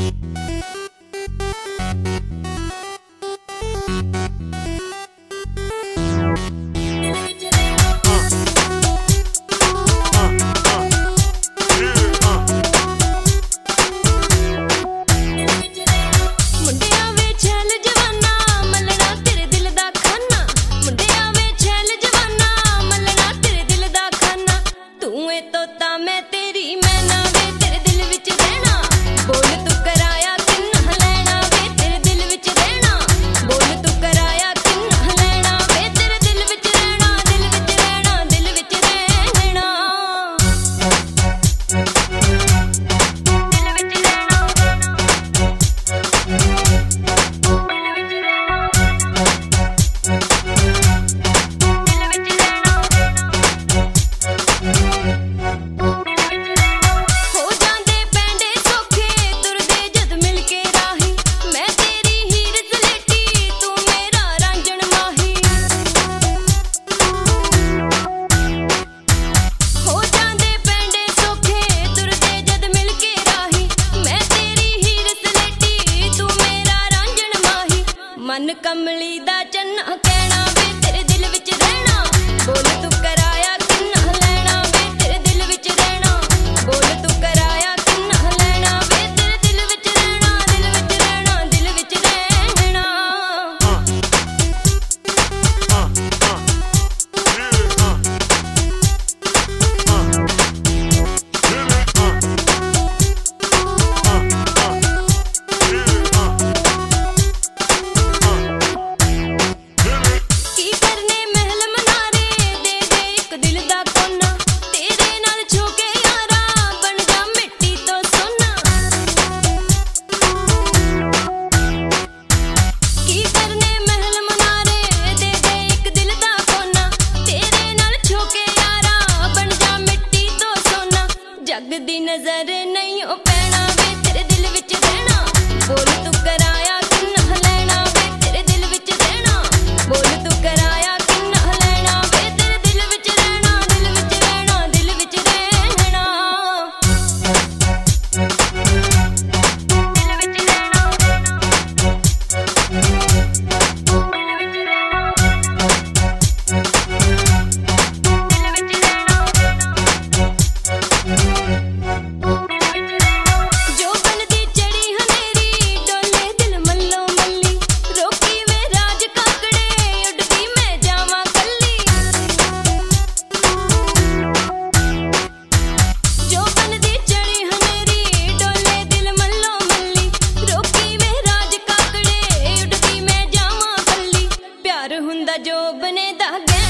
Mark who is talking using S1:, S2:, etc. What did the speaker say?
S1: मन कमली दा चन्ना कहना वे तेरे दिल विच रहना, बोल तू कराया किन्ना लेना वे तेरे दिल विच रहना, बोल तू कराया किन्ना लेना वे तेरे दिल विच रहना, दिल विच रहना, दिल विच रहना। जग दी नजर नहीं ओ पैना वे तेरे दिल विच रहना, बोल तू कराया किन्ना लेना वे तेरे दिल विच रहना, बोल तू कराया किन्ना लेना वे तेरे दिल विच रहना, दिल विच रहना, दिल विच रहना। दिल विच रहना, जो बनदी चढ़ी हनेरी डोले दिल मल्लो मल्ली, रोकी वे राज काकड़े उड़दी मैं जावां कल्ली। जो बनदी चढ़ी हनेरी डोले दिल मल्लो मल्ली, रोकी वे राज काकड़े उड़दी मैं जावां कल्ली। प्यार हुंदा जो बने दा